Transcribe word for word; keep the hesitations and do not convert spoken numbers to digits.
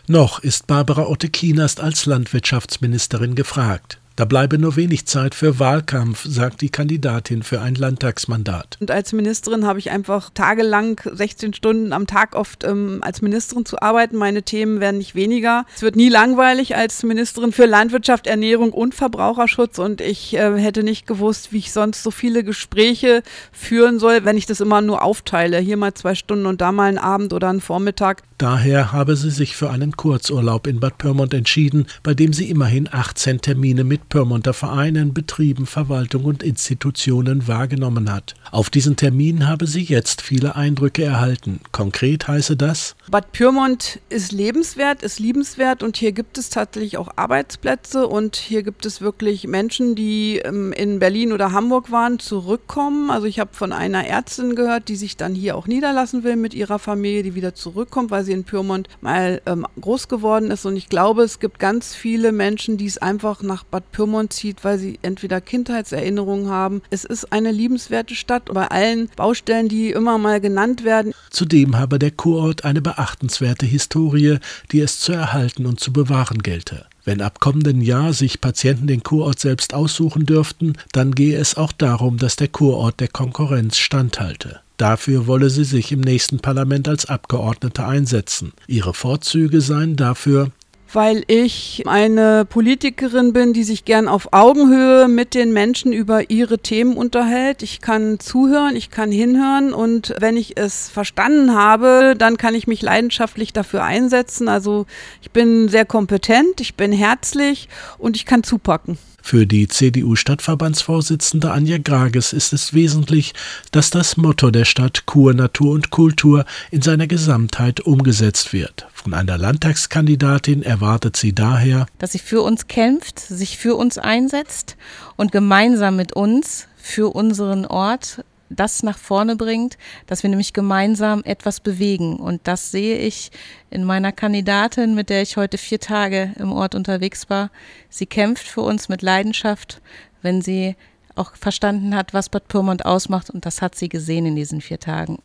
Noch ist Barbara Otte-Kienerst als Landwirtschaftsministerin gefragt. Da bleibe nur wenig Zeit für Wahlkampf, sagt die Kandidatin für ein Landtagsmandat. Und als Ministerin habe ich einfach tagelang, sechzehn Stunden am Tag oft ähm, als Ministerin zu arbeiten. Meine Themen werden nicht weniger. Es wird nie langweilig als Ministerin für Landwirtschaft, Ernährung und Verbraucherschutz. Und ich äh, hätte nicht gewusst, wie ich sonst so viele Gespräche führen soll, wenn ich das immer nur aufteile. Hier mal zwei Stunden und da mal einen Abend oder einen Vormittag. Daher habe sie sich für einen Kurzurlaub in Bad Pyrmont entschieden, bei dem sie immerhin achtzehn Termine mit Pyrmonter Vereinen, Betrieben, Verwaltung und Institutionen wahrgenommen hat. Auf diesen Termin habe sie jetzt viele Eindrücke erhalten. Konkret heiße das: Bad Pyrmont ist lebenswert, ist liebenswert und hier gibt es tatsächlich auch Arbeitsplätze und hier gibt es wirklich Menschen, die ähm, in Berlin oder Hamburg waren, zurückkommen. Also ich habe von einer Ärztin gehört, die sich dann hier auch niederlassen will mit ihrer Familie, die wieder zurückkommt, weil sie in Pyrmont mal ähm, groß geworden ist. Und ich glaube, es gibt ganz viele Menschen, die es einfach nach Bad Pyrmont zieht, weil sie entweder Kindheitserinnerungen haben. Es ist eine liebenswerte Stadt bei allen Baustellen, die immer mal genannt werden. Zudem habe der Kurort eine beachtenswerte Historie, die es zu erhalten und zu bewahren gelte. Wenn ab kommenden Jahr sich Patienten den Kurort selbst aussuchen dürften, dann gehe es auch darum, dass der Kurort der Konkurrenz standhalte. Dafür wolle sie sich im nächsten Parlament als Abgeordnete einsetzen. Ihre Vorzüge seien dafür: Weil ich eine Politikerin bin, die sich gern auf Augenhöhe mit den Menschen über ihre Themen unterhält. Ich kann zuhören, ich kann hinhören und wenn ich es verstanden habe, dann kann ich mich leidenschaftlich dafür einsetzen. Also ich bin sehr kompetent, ich bin herzlich und ich kann zupacken. Für die C D U-Stadtverbandsvorsitzende Anja Grages ist es wesentlich, dass das Motto der Stadt Kur, Natur und Kultur in seiner Gesamtheit umgesetzt wird. Von einer Landtagskandidatin erwartet sie daher, dass sie für uns kämpft, sich für uns einsetzt und gemeinsam mit uns für unseren Ort das nach vorne bringt, dass wir nämlich gemeinsam etwas bewegen. Und das sehe ich in meiner Kandidatin, mit der ich heute vier Tage im Ort unterwegs war. Sie kämpft für uns mit Leidenschaft, wenn sie auch verstanden hat, was Bad Pyrmont ausmacht. Und das hat sie gesehen in diesen vier Tagen.